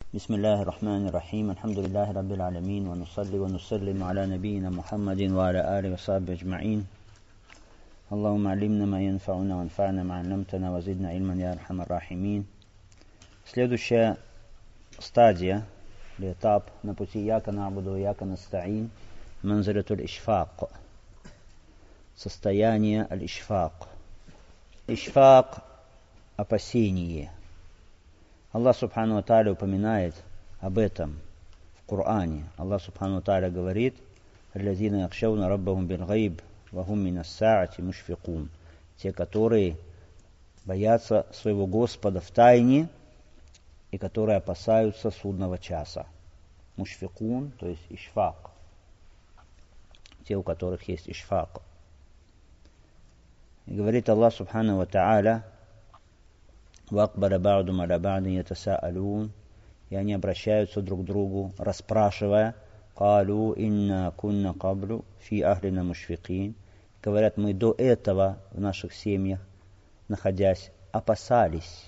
بسم الله الرحمن الرحيم الحمد لله رب العالمين ونصلي ونسلم على نبينا محمد وعلى آله وصحبه أجمعين اللهم علمنا ما ينفعنا وانفعنا ما علمتنا وزدنا علما يا أرحم الراحمين. Следующая стадия или этап на пути яка набуду яка настаин манзилатуль ишфак, состояние аль-ишфак. Ишфак – опасение. Аллах Субхану ва Тааля упоминает об этом в Коране. Аллах Субхану ва Тааля говорит: «Аллазина якшауна раббахум билгайб ва хум минас саати мушфикун». Те, которые боятся своего Господа в тайне и которые опасаются судного часа. Мушфикун, то есть ишфак. Те, у которых есть ишфак. И говорит Аллах Субхану ва Тааля: «Вакбара ба'дум аля ба'дин ятаса'алун». И они обращаются друг к другу, расспрашивая: «Калу инна кунна каблу фи ахлина мушфикин». Говорят, мы до этого в наших семьях, находясь, опасались.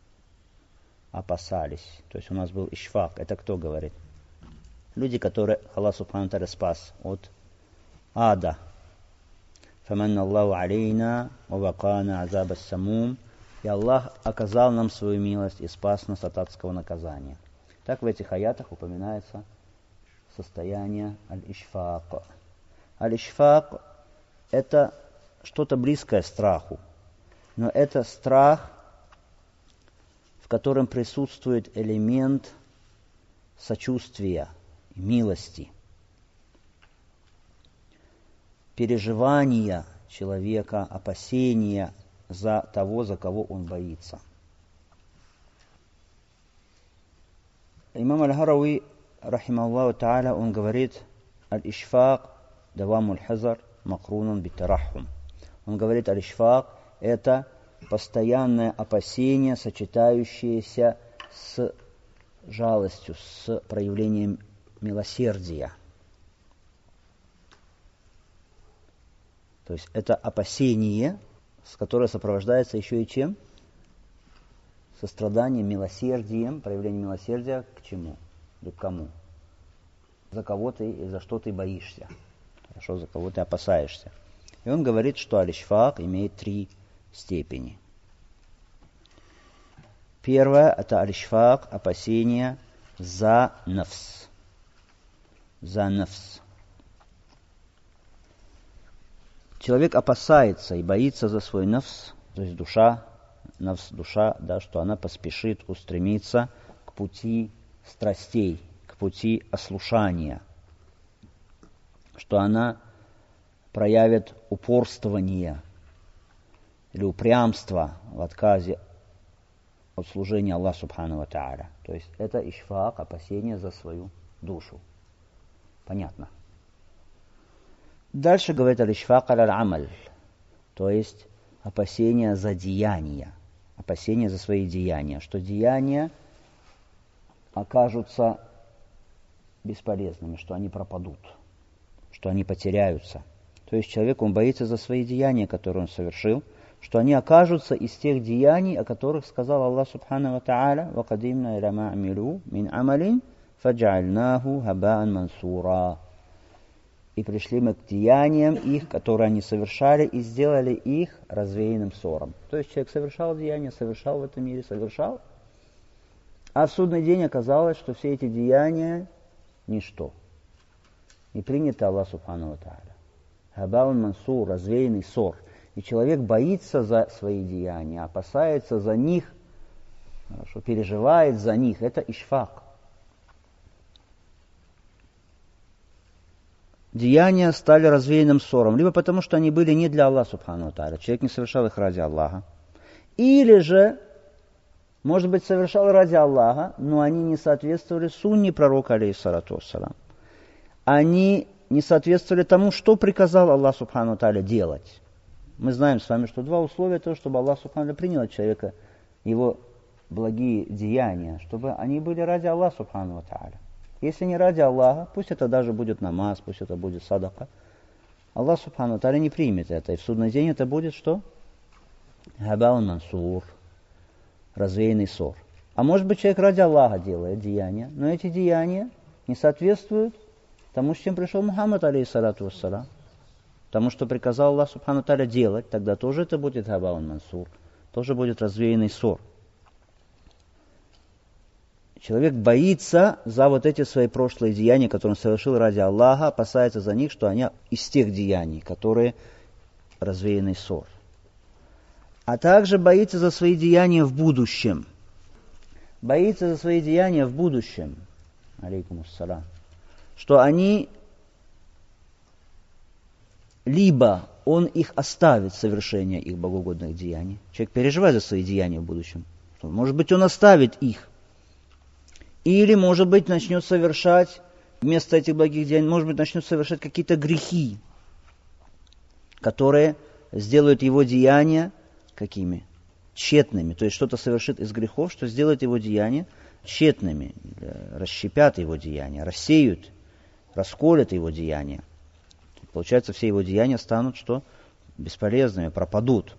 То есть у нас был ишфак. Это кто говорит? Люди, которые Аллах Субхану ва Тааля спас от ада. «Фаманна Аллаху алейна ва вакана азаба самум». И Аллах оказал нам свою милость и спас нас от адского наказания. Так в этих аятах упоминается состояние аль-ишфак. Аль-ишфак – это что-то близкое страху. Но это страх, в котором присутствует элемент сочувствия, милости, переживания человека, опасения за того, за кого он боится. Имам Аль-Харави, рахимахуллаху та'аля, он говорит: «Аль-ишфак давамуль хазар макрунун битарахум». Он говорит, аль-ишфак – это постоянное опасение, сочетающееся с жалостью, с проявлением милосердия. То есть это опасение, с которой сопровождается еще и чем? Состраданием, милосердием, проявлением милосердия к чему? Или к кому? За кого ты и за что ты боишься. Хорошо, за кого ты опасаешься. И он говорит, что аль-ишфак имеет 3 степени. Первое – это аль-ишфак, опасение за нафс. За нафс. Человек опасается и боится за свой нафс, то есть душа, да, что она поспешит устремиться к пути страстей, к пути ослушания, что она проявит упорствование или упрямство в отказе от служения Аллаху Субхану ва Тааля. То есть это ишфак, опасение за свою душу. Понятно? Дальше говорит аль-ишфак аль-амаль, то есть опасение за деяния, опасение за свои деяния, что деяния окажутся бесполезными, что они пропадут, что они потеряются. То есть человек, он боится за свои деяния, которые он совершил, что они окажутся из тех деяний, о которых сказал Аллах Субхану ва Тааля: «Вакадимна иля ма амилу мин амалин фаджаальнаху хабаан мансура». И пришли мы к деяниям их, которые они совершали, и сделали их развеянным ссором. То есть человек совершал деяния, совершал в этом мире, совершал. А в судный день оказалось, что все эти деяния – ничто. Не принято Аллах Субхану ва Тааля. Хабаун мансур, развеянный ссор. И человек боится за свои деяния, опасается за них, переживает за них. Это ишфак. Деяния стали развеянным ссором, либо потому, что они были не для Аллаха Субхану ва Тааля, человек не совершал их ради Аллаха, или же, может быть, совершал ради Аллаха, но они не соответствовали сунне пророка, алейхиссалату вассалам. Они не соответствовали тому, что приказал Аллах Субхану ва Тааля делать. Мы знаем с вами, что 2 условия того, чтобы Аллах Субхану ва Тааля принял от человека его благие деяния, чтобы они были ради Аллаха Субхану ва Тааля. Если не ради Аллаха, пусть это даже будет намаз, пусть это будет садака, Аллах Субхану ва Тааля не примет это. И в судный день это будет что? Хабаун мансур, развеянный ссор. А может быть, человек ради Аллаха делает деяния, но эти деяния не соответствуют тому, с чем пришел Мухаммад, алейхиссалату вассалам. Тому, что приказал Аллах субхану тааля делать, тогда тоже это будет хабаун мансур, тоже будет развеянный ссор. Человек боится за вот эти свои прошлые деяния, которые он совершил ради Аллаха, опасается за них, что они из тех деяний, которые развеянный ссор. А также боится за свои деяния в будущем. Боится за свои деяния в будущем, алейкум ассалам, что они либо он их оставит, совершение их богоугодных деяний. Человек переживает за свои деяния в будущем. Может быть, он оставит их. Или, может быть, начнет совершать, вместо этих благих деяний, может быть, начнет совершать какие-то грехи, которые сделают его деяния какими? Тщетными. То есть что-то совершит из грехов, что сделает его деяния тщетными, расщепят его деяния, рассеют, расколят его деяния. Получается, все его деяния станут что? Бесполезными, пропадут.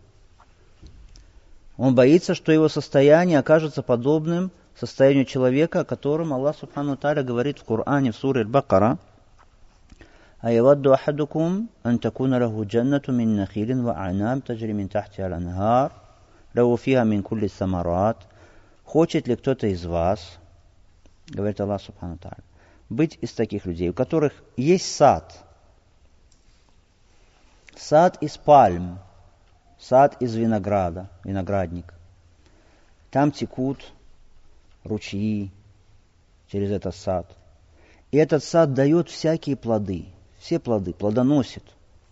Он боится, что его состояние окажется подобным состоянию человека, о котором Аллах субхану тааля говорит в Коране, в суре Аль-Бакара: «Айвадду ахадукум ан такуна лаху джаннату мин нахилин ва а'наб таджри мин тахтиха аль-анхар лаху фиха мин кулли самарат». Хочет ли кто-то из вас, говорит Аллах субхану тааля, быть из таких людей, у которых есть сад из пальм, сад из винограда, виноградник. Там текут ручьи через этот сад. И этот сад дает всякие плоды, все плоды, плодоносит.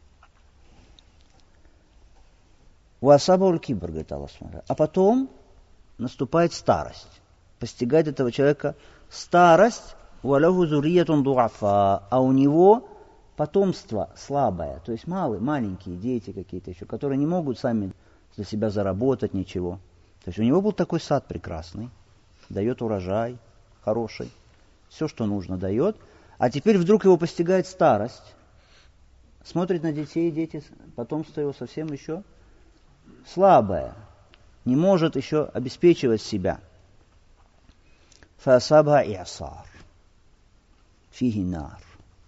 Уасабауль кибр, говорит Аллах. А потом наступает старость. Постигает этого человека старость, уаляху зурриятун дуафа, а у него потомство слабое, то есть маленькие дети какие-то еще, которые не могут сами для себя заработать ничего. То есть у него был такой сад прекрасный, дает урожай хороший, все, что нужно, дает. А теперь вдруг его постигает старость, смотрит на детей, дети, потомство его совсем еще слабое, не может еще обеспечивать себя. Фаасаба иасар, фиги нар.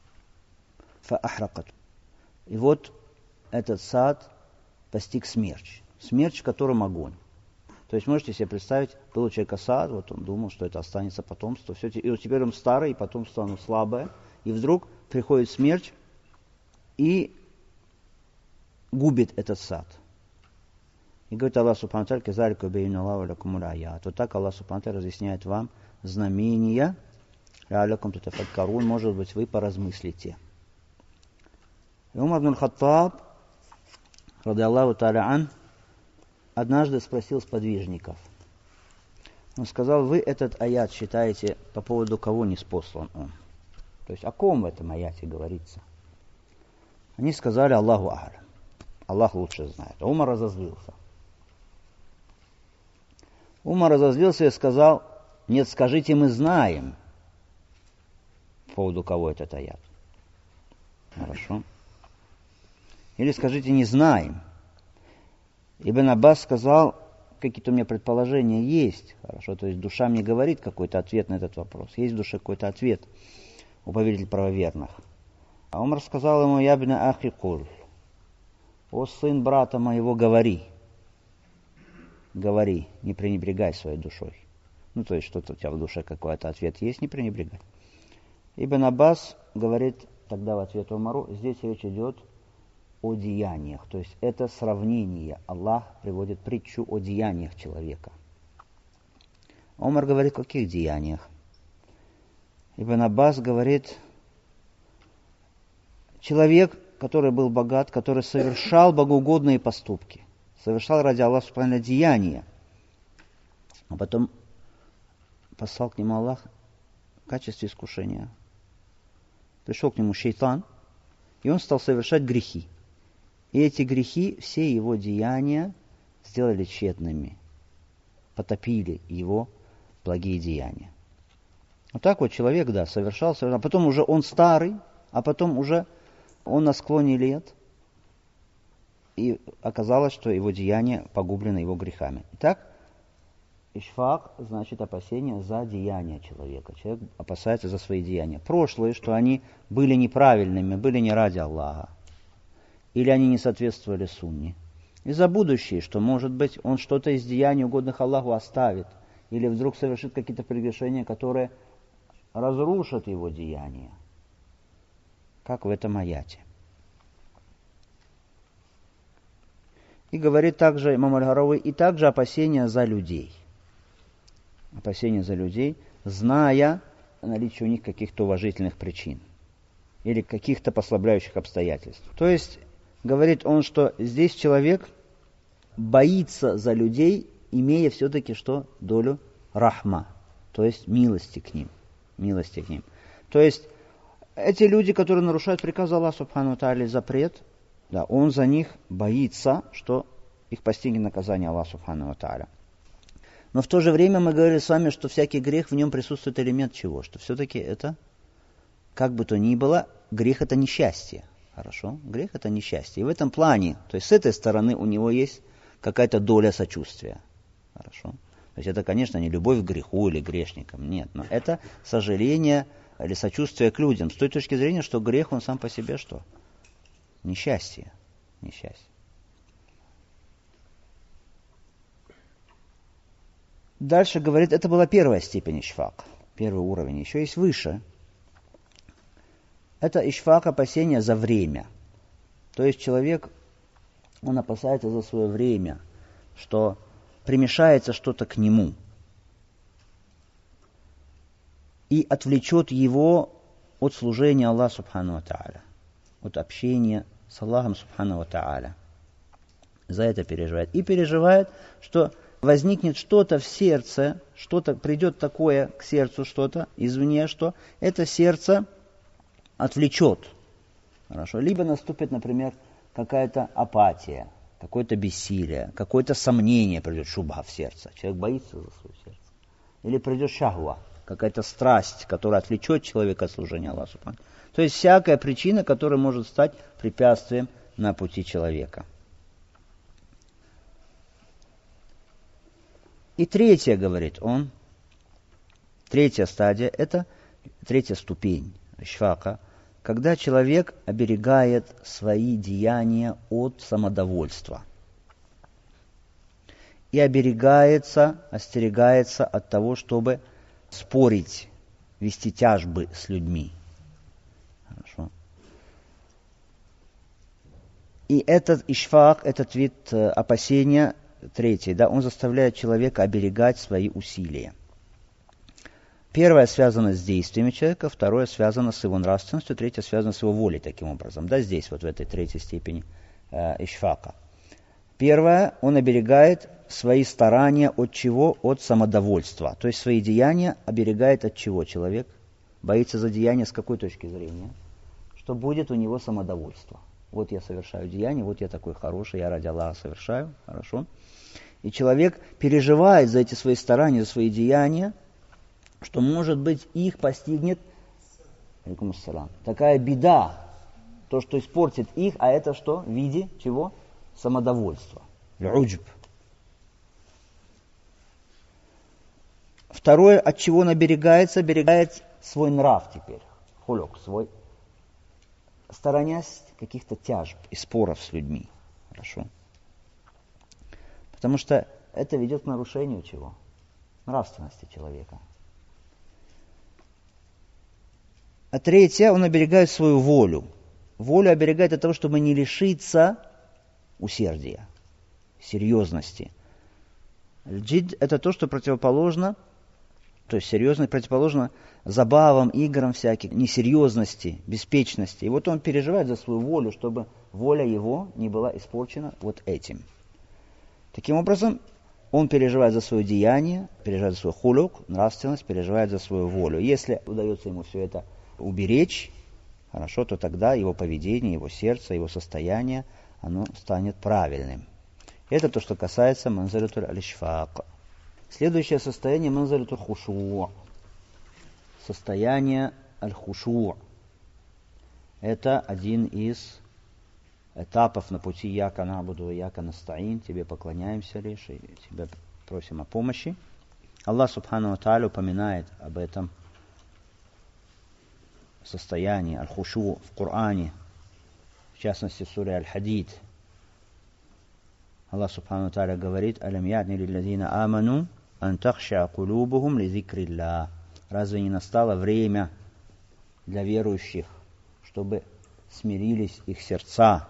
И вот этот сад постиг смерч. Смерч, в котором огонь. То есть можете себе представить, был у человека сад, вот он думал, что это останется потомство. Все, и вот теперь он старый, и потомство оно слабое. И вдруг приходит смерч и губит этот сад. И говорит Аллах субхану тааля: «Казалика бейну Аллаху лакумуль аят». Вот так Аллах субхану тааля разъясняет вам знамения. Ла'аллякум татафаккарун, может быть, вы поразмыслите. И Умар ибн Хаттаб, ради Аллаху тааля ан, однажды спросил сподвижников. Он сказал: вы этот аят считаете, по поводу кого ниспослан он? То есть о ком в этом аяте говорится? Они сказали: Аллаху а'лям. Аллах лучше знает. А Умар разозлился. Умар разозлился и сказал: нет, скажите, мы знаем, по поводу кого этот аят. Хорошо. Или скажите, не знаем. Ибн Аббас сказал: какие-то у меня предположения есть. Хорошо, то есть душа мне говорит какой-то ответ на этот вопрос. Есть в душе какой-то ответ у повелителя правоверных. А Умар сказал ему: ябна ахи куль. О сын брата моего, говори. Говори, не пренебрегай своей душой. Ну, то есть что-то у тебя в душе какой-то ответ есть, не пренебрегай. Ибн Аббас говорит тогда в ответ Умару: здесь речь идет о деяниях. То есть это сравнение. Аллах приводит притчу о деяниях человека. Умар говорит: о каких деяниях? Ибн Аббас говорит: человек, который был богат, который совершал богоугодные поступки, совершал ради Аллаха субхану деяния, а потом послал к нему Аллах в качестве искушения. Пришел к нему шейтан, и он стал совершать грехи. И эти грехи, все его деяния сделали тщетными, потопили его благие деяния. Вот так вот человек, да, совершал, а потом уже он старый, а потом уже он на склоне лет, и оказалось, что его деяния погублены его грехами. Итак, ишфак значит опасение за деяния человека. Человек опасается за свои деяния. Прошлые, что они были неправильными, были не ради Аллаха. Или они не соответствовали сунне. И за будущее, что, может быть, он что-то из деяний, угодных Аллаху, оставит. Или вдруг совершит какие-то прегрешения, которые разрушат его деяния. Как в этом аяте. И говорит также имам Аль-Гарауи, и также опасения за людей. Опасения за людей, зная наличие у них каких-то уважительных причин. Или каких-то послабляющих обстоятельств. То есть, говорит он, что здесь человек боится за людей, имея все-таки что? Долю рахма. То есть, милости к ним. Милости к ним. То есть, эти люди, которые нарушают приказ Аллаха, субхану тааля, запрет, да, он за них боится, что их постигнет наказание Аллаха, субхану тааля. Но в то же время мы говорили с вами, что всякий грех, в нем присутствует элемент чего? Что все-таки это, как бы то ни было, грех это несчастье. Хорошо? Грех это несчастье. И в этом плане, то есть с этой стороны у него есть какая-то доля сочувствия. Хорошо? То есть это, конечно, не любовь к греху или грешникам. Нет, но это сожаление или сочувствие к людям. С той точки зрения, что грех, он сам по себе что? Несчастье. Несчастье. Дальше говорит, это была первая степень ишфак, первый уровень. Еще есть выше. Это ишфак, опасение за время. То есть человек, он опасается за свое время, что примешается что-то к нему и отвлечет его от служения Аллаху субхану ва тааля, от общения с Аллахом субхану ва тааля. За это переживает. И переживает, что возникнет что-то в сердце, что-то придет такое к сердцу, что-то извне, что это сердце отвлечет. Хорошо. Либо наступит, например, какая-то апатия, какое-то бессилие, какое-то сомнение придет, шубха в сердце. Человек боится за свое сердце. Или придет шахва, какая-то страсть, которая отвлечет человека от служения Аллаху. То есть всякая причина, которая может стать препятствием на пути человека. И третья, говорит он, третья стадия, это третья ступень ишфака, когда человек оберегает свои деяния от самодовольства. И остерегается от того, чтобы спорить, вести тяжбы с людьми. Хорошо. И этот ишфак, этот вид опасения, третий, да, он заставляет человека оберегать свои усилия. Первое связано с действиями человека, второе связано с его нравственностью, третье связано с его волей, таким образом. Да, здесь, вот в этой третьей степени ишфака. Первое, он оберегает свои старания от чего? От самодовольства. То есть свои деяния оберегает от чего человек? Боится за деяния с какой точки зрения? Что будет у него самодовольство. Вот я совершаю деяние, вот я такой хороший, я ради Аллаха совершаю, хорошо. И человек переживает за эти свои старания, за свои деяния, что, может быть, их постигнет такая беда, то, что испортит их, а это что? В виде чего? Самодовольства. Уджб. Второе, от чего он оберегается, оберегает свой нрав теперь. Хулек свой. Сторонясь каких-то тяжб и споров с людьми. Хорошо. Потому что это ведет к нарушению чего? Нравственности человека. А третье, он оберегает свою волю. Волю оберегает от того, чтобы не лишиться усердия, серьезности. Джид – это то, что противоположно, то есть серьезность противоположно забавам, играм всяким, несерьезности, беспечности. И вот он переживает за свою волю, чтобы воля его не была испорчена вот этим. Таким образом, он переживает за свое деяние, переживает за свой хулюк, нравственность, переживает за свою волю. Если удается ему все это уберечь, хорошо, то тогда его поведение, его сердце, его состояние, оно станет правильным. Это то, что касается манзилатуль аль-ишфак. Следующее состояние манзилатуль хушу. Состояние аль-хушу. Это один из этапов на пути яка набуду, яка настаин. Тебе поклоняемся лишь и тебя просим о помощи. Аллах Субхану ва Тааля упоминает об этом состоянии аль-хушу в Коране, в частности в суре Аль-Хадид. Аллах Субхану ва Тааля говорит: «Алям я'ни лилладзина аману ан тахша кулубухум ли зикриллах». Разве не настало время для верующих, чтобы смирились их сердца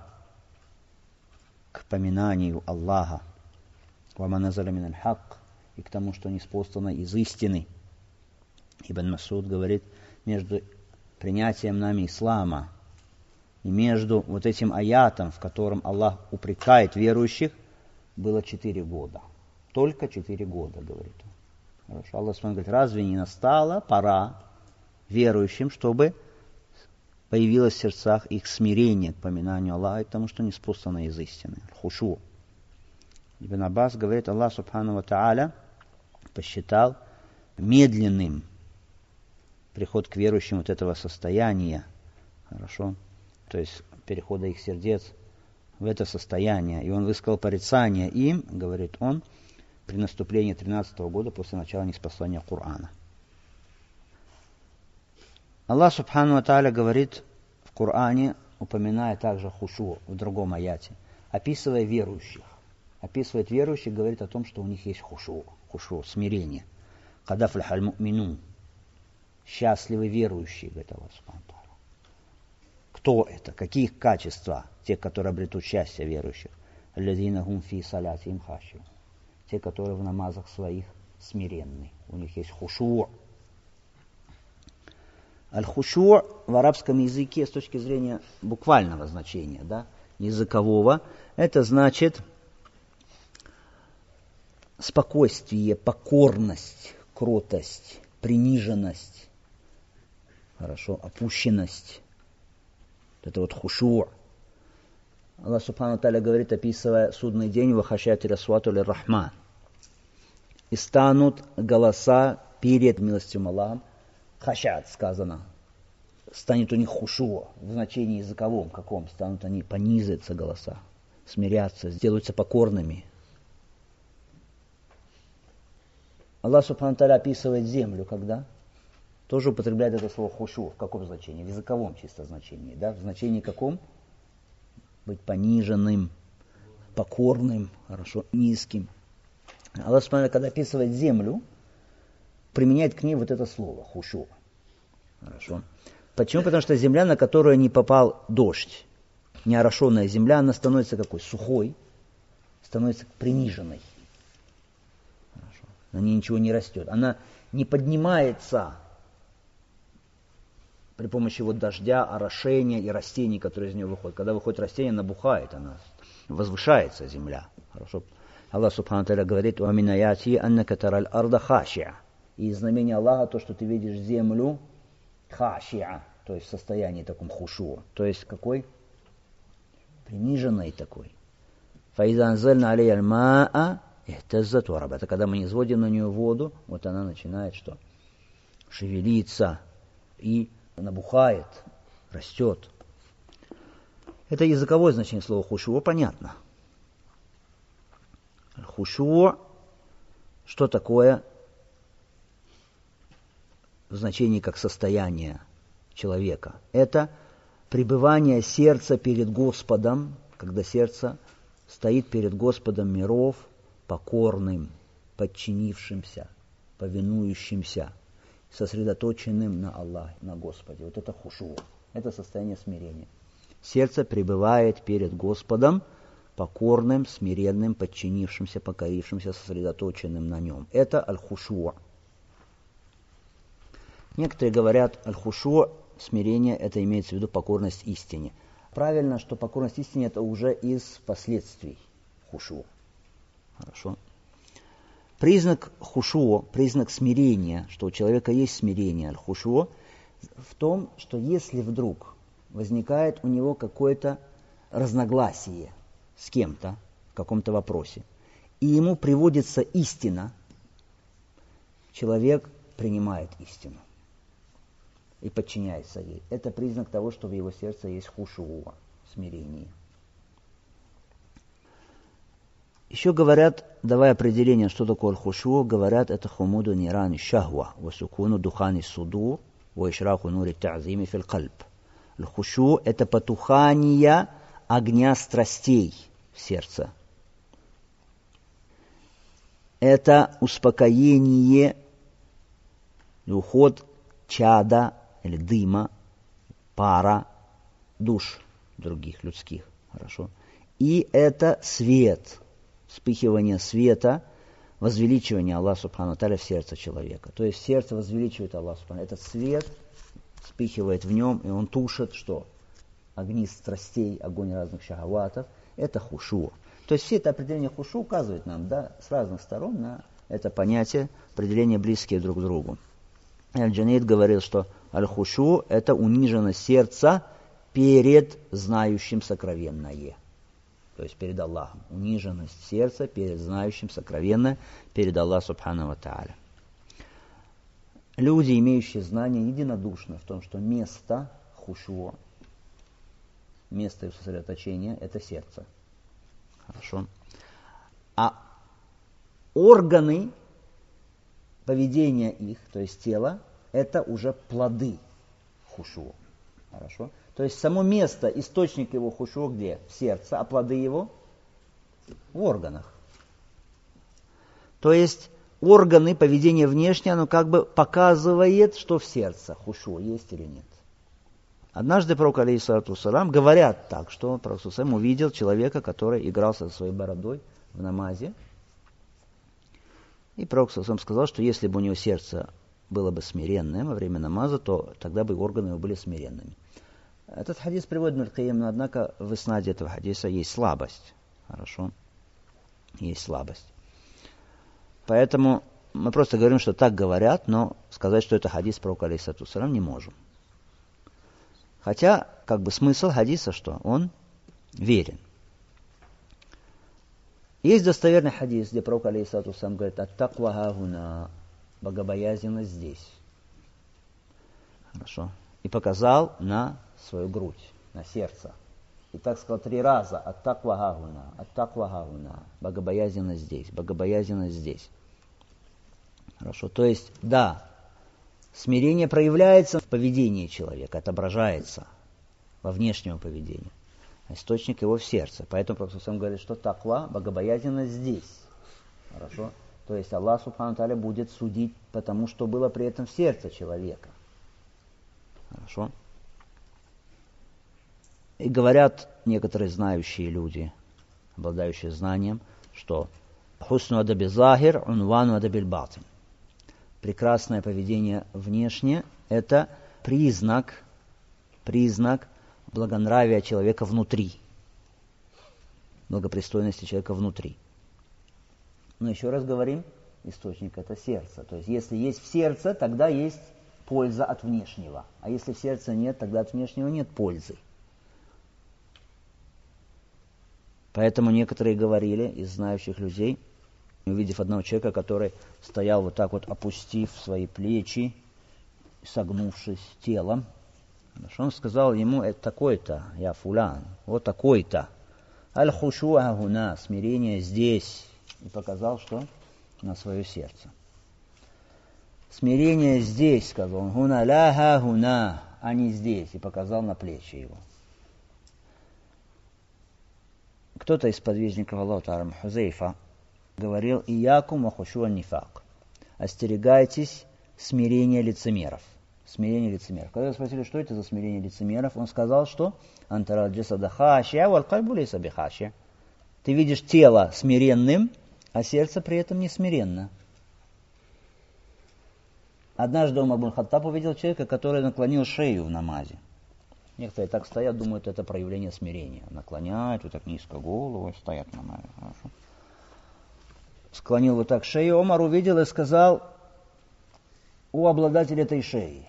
к поминанию Аллаха, ва ма назаля миналь хак, и к тому, что ниспослано из истины. Ибн Масуд говорит, между принятием нами ислама и между вот этим аятом, в котором Аллах упрекает верующих, было 4 года. Только 4 года, говорит он. Хорошо. Аллах говорит, разве не настала пора верующим, чтобы появилось в сердцах их смирение к поминанию Аллаха и к тому, что ниспослано из истины. Хушу. Ибн Аббас говорит, Аллах Субхану ва Тааля посчитал медленным приход к верующим вот этого состояния. Хорошо. То есть перехода их сердец в это состояние. И он высказал порицание им, говорит он, при наступлении 13-го года после начала ниспослания Корана. Аллах Субхану ва Тааля говорит в Коране, упоминая также хушу в другом аяте, описывая верующих. Описывает верующих, говорит о том, что у них есть хушу, смирение. «Кад афлахаль му'минун». Счастливы верующие, говорит Аллах Субхану ва Тааля. Кто это? Какие их качества? Те, которые обретут счастье верующих. «Аллазина гум фи салятихим хаши'ун». Те, которые в намазах своих смиренны. У них есть хушу. Аль-хушу в арабском языке с точки зрения буквального значения, да, языкового, это значит спокойствие, покорность, кротость, приниженность, хорошо, опущенность. Это вот хушу. Аллах Субхану ва Тааля говорит, описывая судный день, «Вахашати расвату лир-рахман». И станут голоса перед милостивым Аллахом. Хашат сказано. Станет у них хушу в значении языковом каком. Станут они, понизятся голоса, смирятся, сделаются покорными. Аллах Субхану ва Тааля описывает землю, когда? Тоже употребляет это слово хушу. В каком значении? В языковом чисто значении. Да? В значении каком? Быть пониженным, покорным, хорошо, низким. Аллах Субхану ва Тааля, когда описывает землю, применяет к ней вот это слово хушу. Хорошо. Почему? Потому что земля, на которую не попал дождь, неорошенная земля, она становится какой? Сухой, становится приниженной. Хорошо. На ней ничего не растет. Она не поднимается при помощи вот дождя, орошения и растений, которые из нее выходят. Когда выходит растение, набухает, она возвышается, земля. Хорошо. Аллах Субхану ва Тааля говорит, «Ва мин аяти аннака тараль арда хаши'a». И из знамения Аллаха то, что ты видишь землю хаши'a, то есть в состоянии таком хушу, то есть какой? Приниженной такой. Фаиза анзальна алейя аль-ма'a ихтаззат ва рабат. Это когда мы низводим на нее воду, вот она начинает что? Шевелиться и набухает, растет. Это языковое значение слова хушу, понятно. Хушу, что такое в значении как состояние человека? Это пребывание сердца перед Господом, когда сердце стоит перед Господом миров, покорным, подчинившимся, повинующимся, сосредоточенным на Аллахе, на Господе. Вот это хушу, это состояние смирения. Сердце пребывает перед Господом, покорным, смиренным, подчинившимся, покорившимся, сосредоточенным на нем. Это аль-хушу. Некоторые говорят, аль-хушу, смирение, это имеется в виду покорность истине. Правильно, что покорность истине это уже из последствий хушу. Хорошо. Признак хушу, признак смирения, что у человека есть смирение, аль-хушу, в том, что если вдруг возникает у него какое-то разногласие с кем-то в каком-то вопросе, и ему приводится истина, человек принимает истину и подчиняется ей. Это признак того, что в его сердце есть хушуа, смирение. Еще говорят, давая определение, что такое аль-хушу, говорят, это хумуду нирани шахва, васукуну духани судур, ваишраху нури та'зими фил кальб. Аль-хушу – это потухание огня страстей в сердце. Это успокоение, уход чада или дыма, пара, душ других людских. Хорошо. И это свет, вспыхивание света, возвеличивание Аллаха Субхану Тааля в сердце человека. То есть сердце возвеличивает Аллаха Субхану. Этот свет вспыхивает в нем, и он тушит что? Огни страстей, огонь разных шахаватов. Это хушу. То есть все это определение хушу указывает нам, да, с разных сторон на это понятие, определения близкие друг к другу. Аль-Джанейд говорил, что аль-хушу – это униженность сердца перед знающим сокровенное. То есть перед Аллахом. Униженность сердца перед знающим сокровенное, перед Аллахом Субхану ва Тааля. Люди, имеющие знания, единодушны в том, что место хушу, место их сосредоточения – это сердце. Хорошо. А органы поведения их, то есть тело, это уже плоды хушу. Хорошо. То есть само место, источник его хушу где? В сердце, а плоды его в органах. То есть органы, поведение внешнее, оно как бы показывает, что в сердце хушу есть или нет. Однажды пророк, алейхиссалату вассалям, говорят так, что пророк саллаллаху увидел человека, который игрался со своей бородой в намазе. И пророк саллаллаху сказал, что если бы у него сердце было бы смиренным во время намаза, то тогда бы органы его были смиренными. Этот хадис приводит Ибн аль-Кайим, но однако в иснаде этого хадиса есть слабость. Хорошо? Есть слабость. Поэтому мы просто говорим, что так говорят, но сказать, что это хадис пророка, алейхиссалату вассалям, не можем. Хотя, как бы смысл хадиса, что он верен. Есть достоверный хадис, где пророк, алейхиссалату вассалям, говорит: «Ат-таква ха-хуна», богобоязненность здесь. Хорошо. И показал на свою грудь, на сердце. И так сказал 3 раза: «Ат-таква ха-хуна, ат-таква ха-хуна», богобоязненность здесь, богобоязненность здесь. Хорошо. То есть, да, смирение проявляется в поведении человека, отображается во внешнем поведении. Источник его в сердце. Поэтому пророк сам говорит, что таква, богобоязненность здесь. Хорошо? То есть Аллах Субхану Тааля будет судить по тому, что было при этом в сердце человека. Хорошо? И говорят некоторые знающие люди, обладающие знанием, что хусну адаби захир, унвану адаби батин. Прекрасное поведение внешне – это признак благонравия человека внутри, благопристойности человека внутри. Но еще раз говорим, источник – это сердце. То есть, если есть в сердце, тогда есть польза от внешнего. А если в сердце нет, тогда от внешнего нет пользы. Поэтому некоторые говорили из знающих людей, увидев одного человека, который стоял вот так вот, опустив свои плечи, согнувшись телом, он сказал ему: это такой-то, я фулян, вот такой-то. Аль-хушу ахуна, смирение здесь. И показал, что на свое сердце. Смирение здесь, сказал он, хуна ля хуна, а не здесь. И показал на плечи его. Кто-то из подвижников Аллаха Хузейфа говорил: «Иякум ва хушу ан-нифак». Остерегайтесь смирения лицемеров. Смирение лицемеров. Когда спросили, что это за смирение лицемеров, он сказал, что «Антара джасада хашия, валь кальбу лейса бихашия». Ты видишь тело смиренным, а сердце при этом не смиренно. Однажды Умар ибн Хаттаб увидел человека, который наклонил шею в намазе. Некоторые так стоят, думают, это проявление смирения. Наклоняют вот так низко голову и стоят в намазе. Хорошо. Склонил вот так шею. Умар увидел и сказал: «О обладатель этой шеи,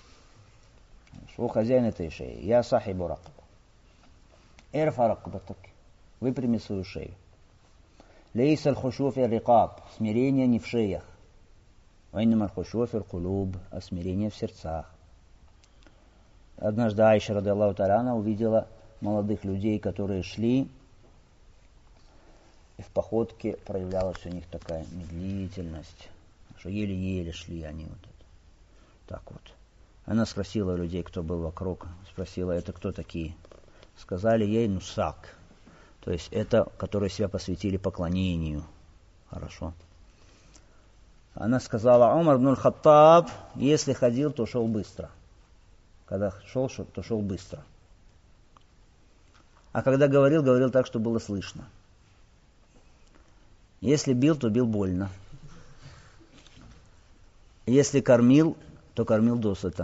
о хозяин этой шеи, я сахибу ракб, эрфа ракбатак, выпрями свою шею. Лейса аль-хушу фи рикаб, смирение не в шеях, вайнама аль-хушу фи кулуб, а смирение в сердцах». Однажды Айша, радиаллаху та'аля анха, увидела молодых людей, которые шли И в походке проявлялась у них такая медлительность, что еле-еле шли они вот это. Так вот. Она спросила людей, кто был вокруг, спросила, это кто такие? Сказали ей нусак, то есть это, которые себя посвятили поклонению. Хорошо. Она сказала, Умар ибн аль-Хаттаб, если ходил, то шел быстро. Когда шел, то шел быстро. А когда говорил, говорил так, что было слышно. Если бил, то бил больно. Если кормил, то кормил досыта.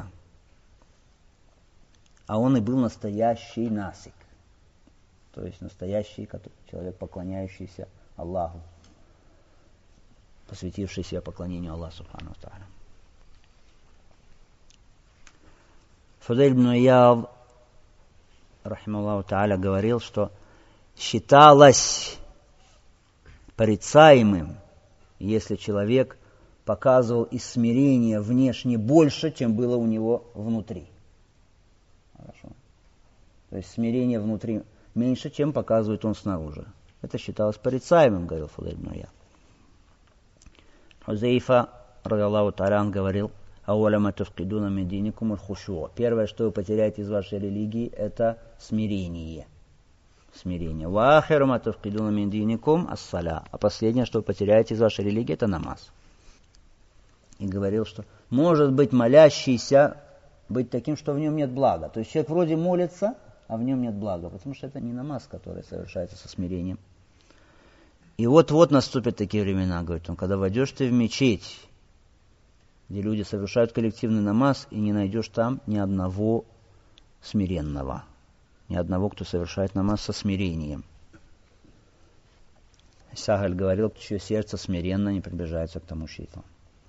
А он и был настоящий насик. То есть настоящий человек, поклоняющийся Аллаху, посвятивший себя поклонению Аллаху субхану ва тааля. Фудейль ибн Ияд, рахималлаху тааля, говорил, что считалось порицаемым, если человек показывал из смирения внешне больше, чем было у него внутри. Хорошо. То есть смирение внутри меньше, чем показывает он снаружи. Это считалось порицаемым, говорил Фудейль ибн Ияд. Хузейфа, радиаллаху тааля, говорил, первое, что вы потеряете из вашей религии, это смирение. Смирение. А последнее, что вы потеряете из вашей религии, это намаз. И говорил, что может быть молящийся быть таким, что в нем нет блага. То есть человек вроде молится, а в нем нет блага, потому что это не намаз, который совершается со смирением. И вот-вот наступят такие времена, говорит он, когда войдешь ты в мечеть, где люди совершают коллективный намаз, и не найдешь там ни одного смиренного, ни одного, кто совершает намаз со смирением. Сахаль говорил, чье сердце смиренно не приближается к тому щиту.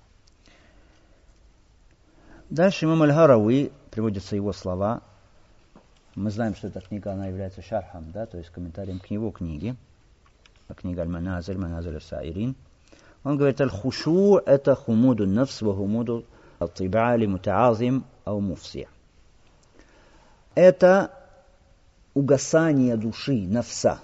Дальше имам Аль-Гарауи, приводятся его слова. Мы знаем, что эта книга, она является шархом, да, то есть комментарием к его книге. Книга Аль-Маназиль, Маназиль Аль-Саирин. Он говорит, аль-хушу – это хумуду нафс ва хумуду ат-тиба ли мутаазим ау муфси. Это угасание души, нафса,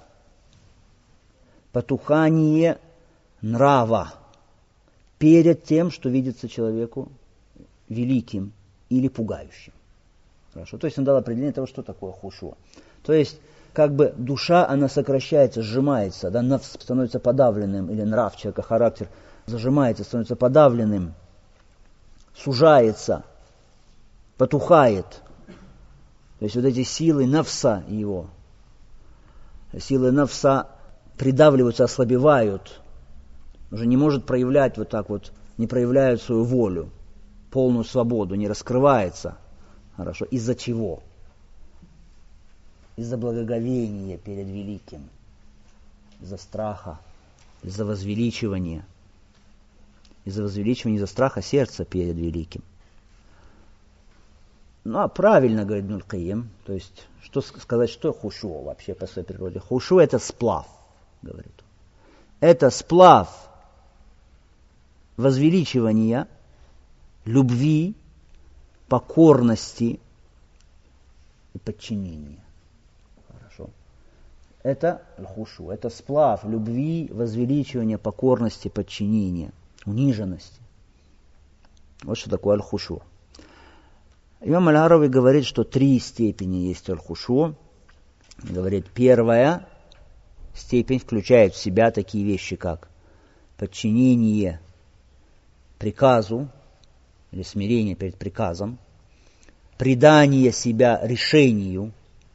потухание нрава перед тем, что видится человеку великим или пугающим. Хорошо. То есть он дал определение того, что такое хушу. То есть как бы душа, она сокращается, сжимается, да, нафс становится подавленным, или нрав человека, характер зажимается, становится подавленным, сужается, потухает. То есть вот эти силы нафса его, силы нафса придавливаются, ослабевают, уже не может проявлять вот так вот, не проявляет свою волю, полную свободу, не раскрывается. Хорошо. Из-за чего? Из-за благоговения перед великим, из-за страха, из-за возвеличивания, из-за страха сердца перед великим. Ну, а правильно, говорит Ибн аль-Кайим, то есть, что сказать, что хушу вообще по своей природе? Хушу – это сплав, говорит он. Это сплав возвеличивания, любви, покорности и подчинения. Хорошо. Это аль-хушу, это сплав любви, возвеличивания, покорности, подчинения, униженности. Вот что такое аль-хушу. Имам Аль-Гарауи говорит, что 3 степени есть аль-хушу. Говорит, первая степень включает в себя такие вещи, как подчинение приказу, или смирение перед приказом, предание себя решению,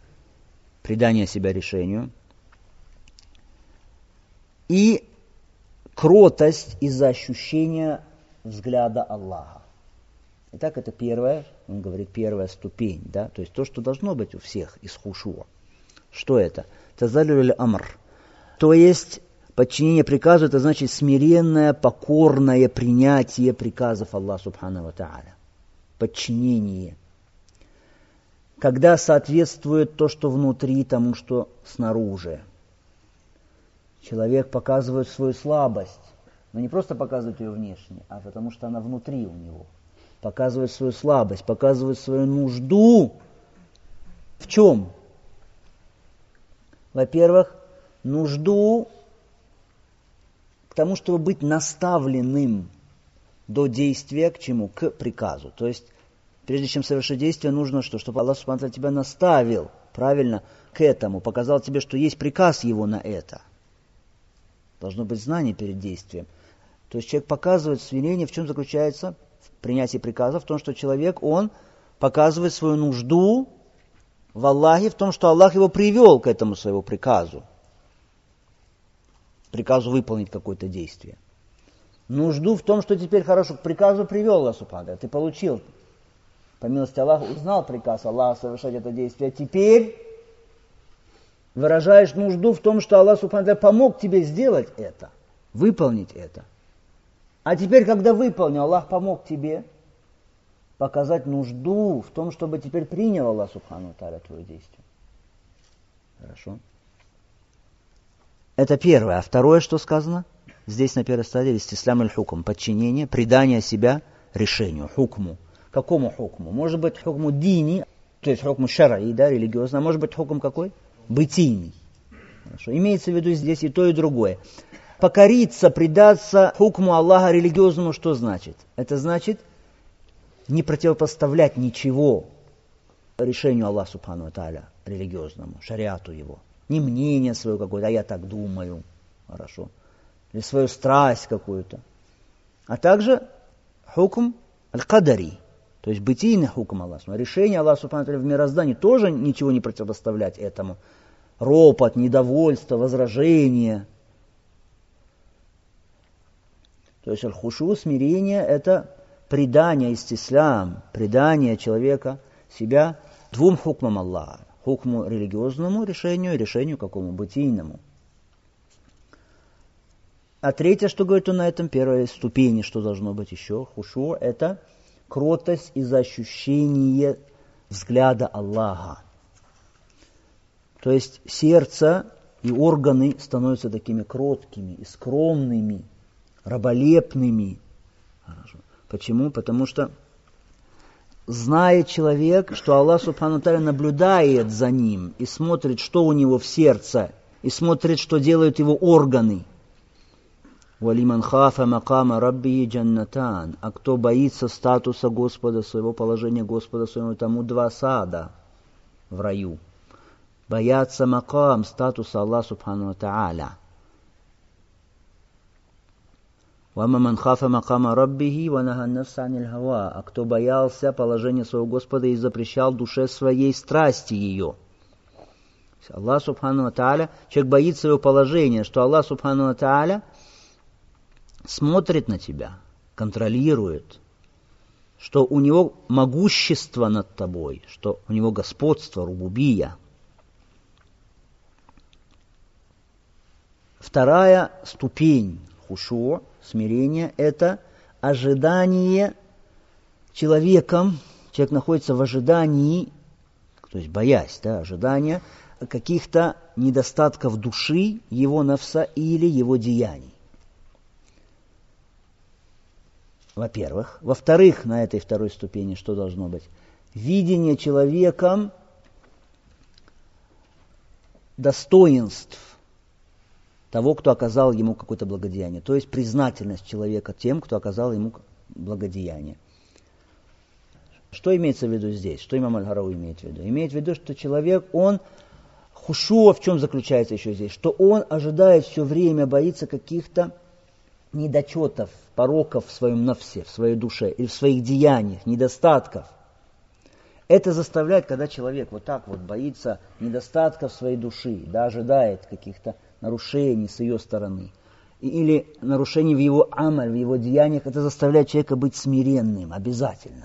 и кротость из-за ощущения взгляда Аллаха. Итак, это первая, он говорит, первая ступень, да, то есть то, что должно быть у всех из хушуа. Что это? Тазалюль амр. То есть подчинение приказу, это значит смиренное, покорное принятие приказов Аллаха субхану ва тааля. Подчинение. Когда соответствует то, что внутри, тому, что снаружи. Человек показывает свою слабость, но не просто показывает ее внешне, а потому что она внутри у него. Показывает свою слабость, показывает свою нужду. В чем? Во-первых, нужду тому, чтобы быть наставленным до действия к чему? К приказу. То есть, прежде чем совершить действие, нужно что? Чтобы Аллах Субхану ва Тааля тебя наставил правильно к этому, показал тебе, что есть приказ его на это. Должно быть знание перед действием. То есть человек показывает смирение, в чем заключается в принятии приказа, в том, что человек, он показывает свою нужду в Аллахе, в том, что Аллах его привел к этому своему приказу выполнить какое-то действие. Нужду в том, что теперь хорошо, к приказу привел Аллах Субхану ва Тааля, ты получил, по милости Аллаха, узнал приказ Аллаха совершать это действие, а теперь выражаешь нужду в том, что Аллах Субхану ва Тааля помог тебе сделать это, выполнить это. А теперь, когда выполнил, Аллах помог тебе показать нужду в том, чтобы теперь принял Аллах Субхану ва Тааля твое действие. Хорошо? Это первое. А второе, что сказано? Здесь на первой стадии истислям аль-хукм, подчинение, предание себя решению, хукму. Какому хукму? Может быть хукму дини, то есть хукму шараи, да, религиозный, а может быть хукм какой? Бытийный. Хорошо. Имеется в виду здесь и то, и другое. Покориться, предаться хукму Аллаха религиозному, что значит? Это значит не противопоставлять ничего решению Аллаха Субхану ва Тааля религиозному, шариату его. Не мнение свое какое-то, а я так думаю, хорошо. Или свою страсть какую-то. А также хукм аль-кадари, то есть бытийный хукм Аллаха. Решение Аллаха Субхану ва Тааля в мироздании тоже ничего не противопоставлять этому. Ропот, недовольство, возражение. То есть аль-хушу, смирение, это предание, истислям, предание человека, себя двум хукмам Аллаха. Хукму религиозному решению и решению какому? Бытийному. А третье, что говорит он на этом, первой ступени, что должно быть еще, хушу, это кротость из-за ощущения взгляда Аллаха. То есть сердце и органы становятся такими кроткими и скромными, раболепными. Почему? Потому что знает человек, что Аллах Субхану ва Тааля наблюдает за ним и смотрит, что у него в сердце, и смотрит, что делают его органы. «Валиман хафа макама рабби джаннатан». А кто боится статуса Господа своего, положения Господа своего, тому два сада в раю. Боятся макам, статуса Аллаха Субхану ва Тааля. «Ваман хафа макама раббихи ванахан нафса аниль хава». А кто боялся положения своего Господа и запрещал душе своей страсти ее. Аллах Субхану ва Тааля, человек боится своего положения, что Аллах Субхану ва Тааля смотрит на тебя, контролирует, что у него могущество над тобой, что у него господство, рубубия. Вторая ступень хушу, смирения, это ожидание человеком, человек находится в ожидании, то есть боясь, да, ожидания каких-то недостатков души, его нафса или его деяний. Во-первых. Во-вторых, на этой второй ступени что должно быть? Видение человеком достоинств того, кто оказал ему какое-то благодеяние. То есть признательность человека тем, кто оказал ему благодеяние. Что имеется в виду здесь? Что имам Аль-Гарауи имеет в виду? Имеет в виду, что человек, он хушу, в чем заключается еще здесь? Что он ожидает все время, боится каких-то недочетов, пороков в своем нафсе, в своей душе, или в своих деяниях, недостатков. Это заставляет, когда человек вот так вот боится недостатков своей души, да, ожидает каких-то нарушений с ее стороны, или нарушений в его амаль, в его деяниях, это заставляет человека быть смиренным обязательно.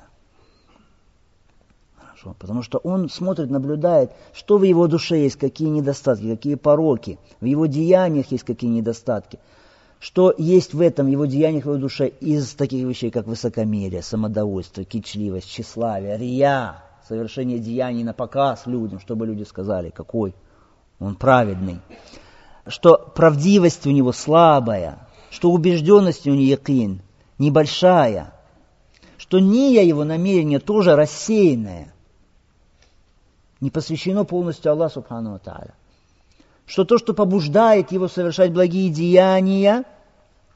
Хорошо, потому что он смотрит, наблюдает, что в его душе есть, какие недостатки, какие пороки, в его деяниях есть какие недостатки, что есть в этом его деяниях, в его душе из таких вещей, как высокомерие, самодовольство, кичливость, тщеславие, рия, совершение деяний на показ людям, чтобы люди сказали, какой он праведный. Что правдивость у него слабая, что убежденность у него якин небольшая, что ния его намерение тоже рассеянное, не посвящено полностью Аллаху Субхану ва Тааля. Что то, что побуждает его совершать благие деяния,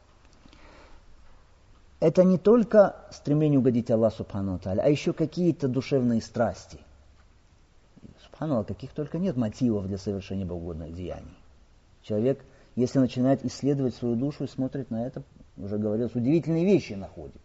это не только стремление угодить Аллаху Субхану ва Тааля, а еще какие-то душевные страсти. Субхану Аллах, каких только нет мотивов для совершения богоугодных деяний. Человек, если начинает исследовать свою душу и смотрит на это, уже говорилось, удивительные вещи находит.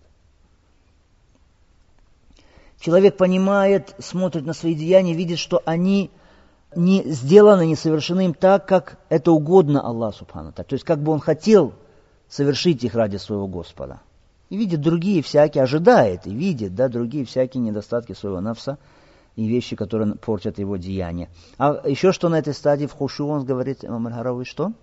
Человек понимает, смотрит на свои деяния, видит, что они не сделаны, не совершены им так, как это угодно Аллаху Субхану ва Тааля. То есть, как бы он хотел совершить их ради своего Господа. И видит другие всякие, ожидает и видит, другие всякие недостатки своего нафса и вещи, которые портят его деяния. А еще что на этой стадии в хушу, он говорит, имам Аль-Харави, что?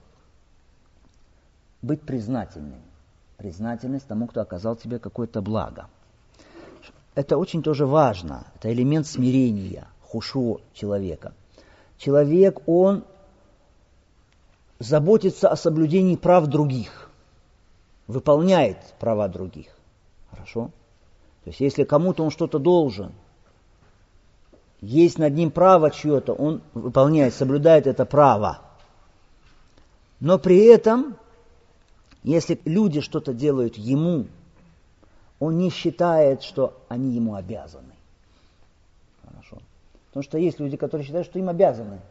Быть признательным. Признательность тому, кто оказал тебе какое-то благо. Это очень тоже важно. Это элемент смирения, хушу человека. Человек, он заботится о соблюдении прав других. Выполняет права других. Хорошо? То есть, если кому-то он что-то должен, есть над ним право чье-то, он выполняет, соблюдает это право. Но при этом, если люди что-то делают ему, он не считает, что они ему обязаны. Хорошо? Потому что есть люди, которые считают, что им обязаны.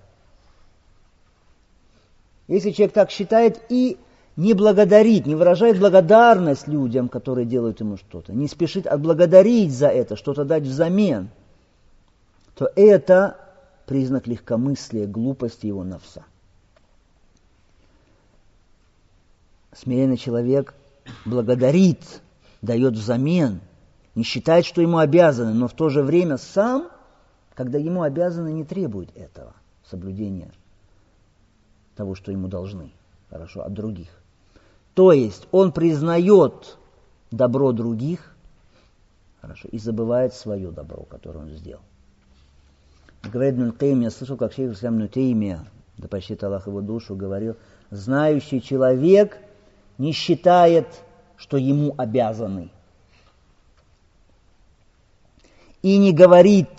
Если человек так считает и не благодарит, не выражает благодарность людям, которые делают ему что-то, не спешит отблагодарить за это, что-то дать взамен, то это признак легкомыслия, глупости его нафса. Смиренный человек благодарит, дает взамен, не считает, что ему обязаны, но в то же время сам, когда ему обязаны, не требует этого, соблюдения того, что ему должны, хорошо, от других. То есть он признает добро других, хорошо, и забывает свое добро, которое он сделал. Говорит Ибн Аль-Кайим, я слышал, как шейх Ислам Ибн Теймия, да почтит Аллах его душу, говорил, знающий человек не считает, что ему обязаны. И не говорит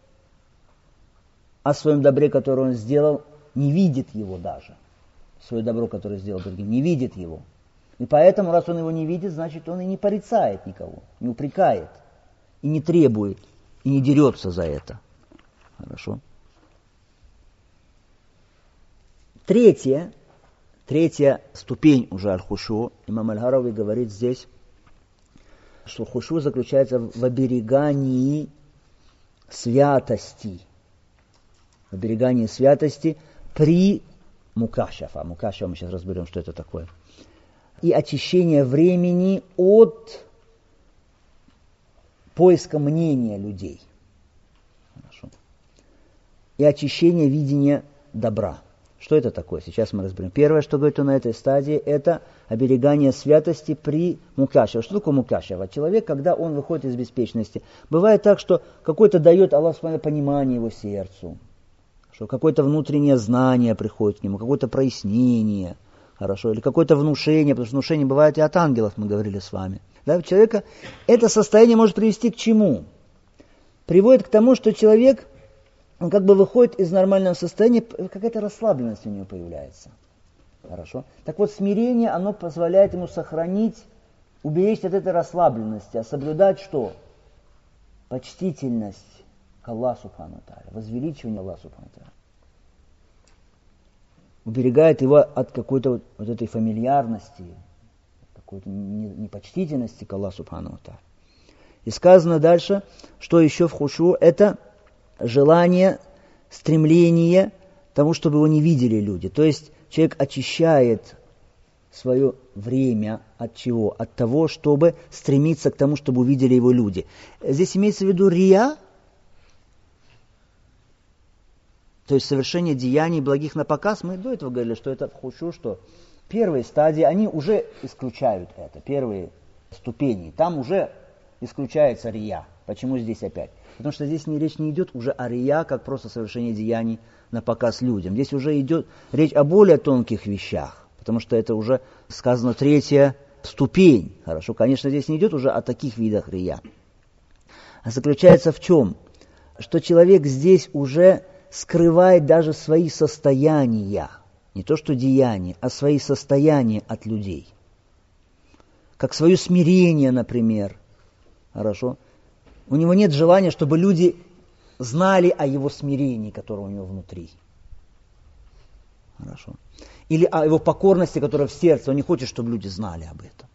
о своем добре, которое он сделал, не видит его даже. Свое добро, которое сделал другим, не видит его. И поэтому, раз он его не видит, значит, он и не порицает никого, не упрекает, и не требует, и не дерется за это. Хорошо? Третья ступень уже аль-хушу, имам Аль-Харави говорит здесь, что хушу заключается в оберегании святости. В оберегании святости при мукашафа. Мукашафа мы сейчас разберем, что это такое. И очищение времени от поиска мнения людей. Хорошо. И очищение видения добра. Что это такое? Сейчас мы разберем. Первое, что говорит он на этой стадии, это оберегание святости при мукашева. Что такое мукашева? Человек, когда он выходит из беспечности, бывает так, что какой-то дает Аллах понимание его сердцу, что какое-то внутреннее знание приходит к нему, какое-то прояснение, хорошо, или какое-то внушение, потому что внушение бывает и от ангелов, мы говорили с вами. Да, у человека это состояние может привести к чему? Приводит к тому, что человек, он как бы выходит из нормального состояния, какая-то расслабленность у него появляется. Хорошо? Так вот, смирение, оно позволяет ему сохранить, уберечь от этой расслабленности, а соблюдать что? Почтительность к Аллаху Субхану ва Тааля, возвеличивание Аллаха Субхану ва Тааля. Уберегает его от какой-то вот этой фамильярности, какой-то непочтительности к Аллаху Субхану ва Тааля. И сказано дальше, что еще в хушу, это желание, стремление тому, чтобы его не видели люди. То есть человек очищает свое время от чего? От того, чтобы стремиться к тому, чтобы увидели его люди. Здесь имеется в виду рия, то есть совершение деяний благих на показ. Мы до этого говорили, что это в хушу, что первые стадии, они уже исключают это, первые ступени. Там уже исключается рия. Почему здесь опять? Потому что здесь речь не идет уже о рия, как просто совершение деяний на показ людям. Здесь уже идет речь о более тонких вещах, потому что это уже сказано третья ступень. Хорошо, конечно, здесь не идет уже о таких видах рия. А заключается в чем? Что человек здесь уже скрывает даже свои состояния, не то что деяния, а свои состояния от людей. как свое смирение, например. Хорошо? У него нет желания, чтобы люди знали о его смирении, которое у него внутри. Хорошо? Или о его покорности, которая в сердце. Он не хочет, чтобы люди знали об этом.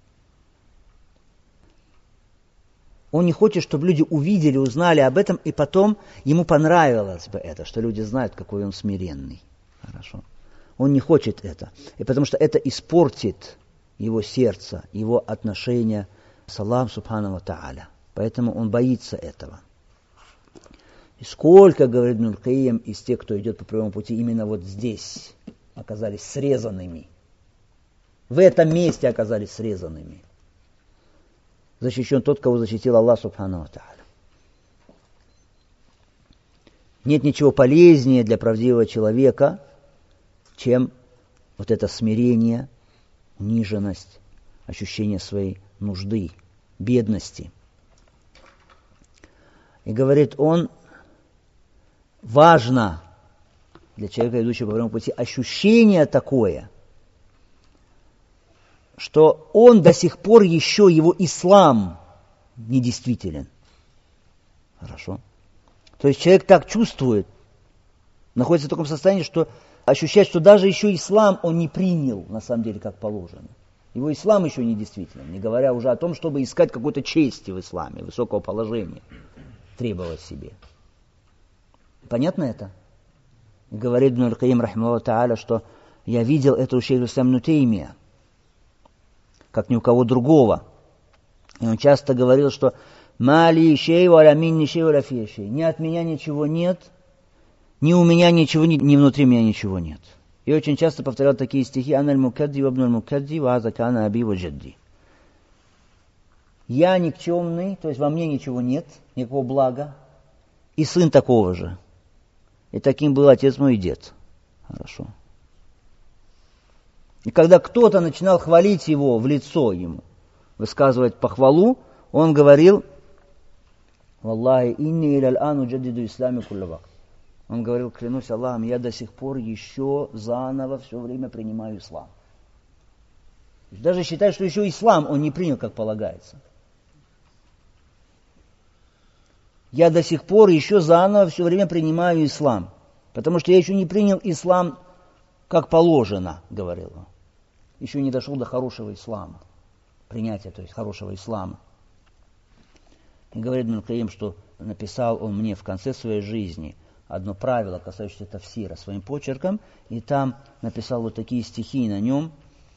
Он не хочет, чтобы люди увидели, узнали об этом, и потом ему понравилось бы это, что люди знают, какой он смиренный. Хорошо? Он не хочет это. И потому что это испортит его сердце, его отношения с Аллахом Субхану ва Тааля. Поэтому он боится этого. И сколько, говорит Ибн аль-Кайим, из тех, кто идет по прямому пути, именно вот здесь оказались срезанными. В этом месте оказались срезанными. Защищен тот, кого защитил Аллах Субхану ва Тааля. Нет ничего полезнее для правдивого человека, чем вот это смирение, униженность, ощущение своей нужды, бедности. И говорит он, важно для человека, идущего по прямому пути, ощущение такое, что он до сих пор еще, его ислам недействителен. Хорошо? То есть человек так чувствует, находится в таком состоянии, что ощущает, что даже еще ислам он не принял, на самом деле, как положено. Его ислам еще недействителен, не говоря уже о том, чтобы искать какой-то чести в исламе, высокого положения, требовать себе. Понятно это? Говорит Ибн аль-Кайим, рахимахуллаху тааля, что я видел это у шейха ислама Ибн Теймия, как ни у кого другого. И он часто говорил, что «Мали шей валя минни шей валя фия шей». Ни от меня ничего нет, ни у меня ничего, ни внутри меня ничего нет. И очень часто повторял такие стихи «Ана аль-мукадди ва ибн аль-мукадди ва аза кана аби ва джадди». Я никчемный, то есть во мне ничего нет, никакого блага, и сын такого же. И таким был отец мой и дед. Хорошо. И когда кто-то начинал хвалить его в лицо ему, высказывать похвалу, он говорил, «Валлахи, инни иля аль-ан уджаддиду ислами кулля вакт». Он говорил, клянусь Аллахом, я до сих пор еще заново все время принимаю ислам. Даже считает, что еще ислам он не принял, как полагается. Я до сих пор еще заново все время принимаю ислам, потому что я еще не принял ислам, как положено, говорил он. Еще не дошел до хорошего ислама, принятия, то есть хорошего ислама. И говорит Ибн аль-Кайим, что написал он мне в конце своей жизни одно правило, касающееся тафсира, своим почерком, и там написал вот такие стихи на нем,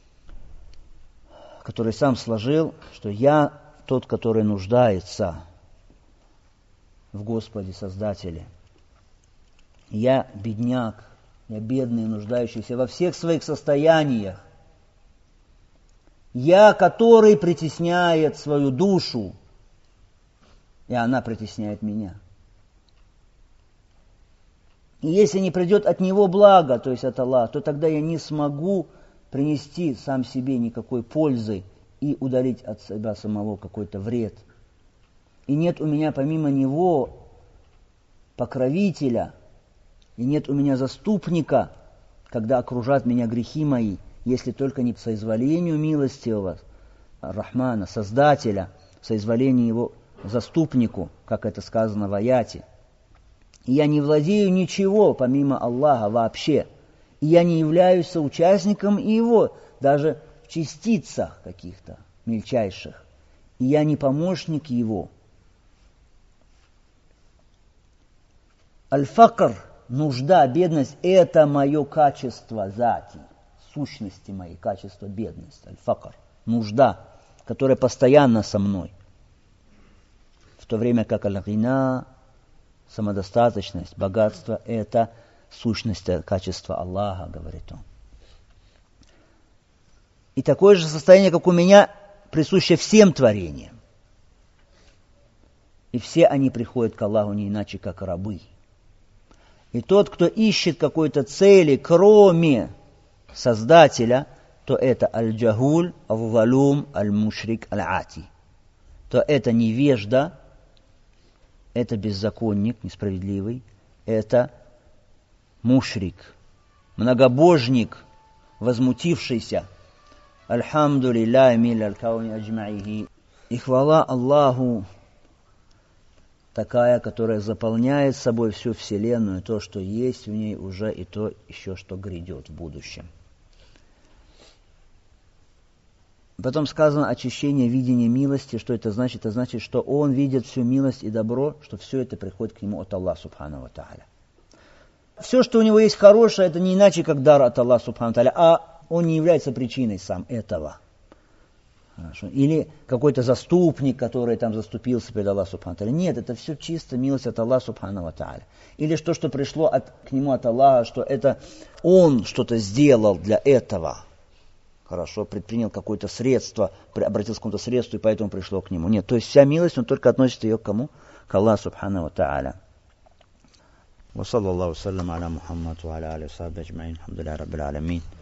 которые сам сложил, что я тот, который нуждается в Господе Создателе. Я бедняк, я бедный, нуждающийся во всех своих состояниях. Я, который притесняет свою душу, и она притесняет меня. И если не придет от Него благо, то есть от Аллаха, то тогда я не смогу принести сам себе никакой пользы и удалить от себя самого какой-то вред. И нет у меня помимо Него покровителя, и нет у меня заступника, когда окружат меня грехи мои, если только не по соизволению милостивого Рахмана, Создателя, соизволению Его заступнику, как это сказано в аяте. И я не владею ничего помимо Аллаха вообще, и я не являюсь соучастником Его, даже в частицах каких-то мельчайших, и я не помощник Его. Аль-факр, нужда, бедность – это мое качество зати, сущности моей, качество бедность. Аль-факр, нужда, которая постоянно со мной. В то время как аль-гина, самодостаточность, богатство – это сущность, качество Аллаха, говорит он. И такое же состояние, как у меня, присуще всем творениям. И все они приходят к Аллаху не иначе, как рабы. И тот, кто ищет какой-то цели, кроме Создателя, то это аль-джагуль, ал-валум, аль-мушрик, аль-ати. То это невежда, это беззаконник, несправедливый, это мушрик, многобожник, возмутившийся, Альхамду лилляхи милляль кауни аджмаихи. И хвала Аллаху такая, которая заполняет собой всю Вселенную, то, что есть в ней уже, и то еще, что грядет в будущем. Потом сказано очищение видения милости. Что это значит? Это значит, что он видит всю милость и добро, что все это приходит к нему от Аллаха Субхану ва Тааля. Все, что у него есть хорошее, это не иначе, как дар от Аллаха Субхану ва Тааля, а он не является причиной сам этого. Хорошо. Или какой-то заступник, который там заступился перед Аллахом Субхану ва Тааля. Нет, это все чисто милость от Аллаха Субхану ва Тааля. Или то, что пришло к нему от Аллаха, что это он что-то сделал для этого. Хорошо, предпринял какое-то средство, обратился к какому-то средству, и поэтому пришло к нему. Нет, то есть вся милость, он только относит ее к кому? К Аллаху Субхану ва Тааля. Ва саллаллаху саллям аля Мухаммад ва аля алихи ва сахбихи аджмаин. Алхамдулиллахи раббил аламин.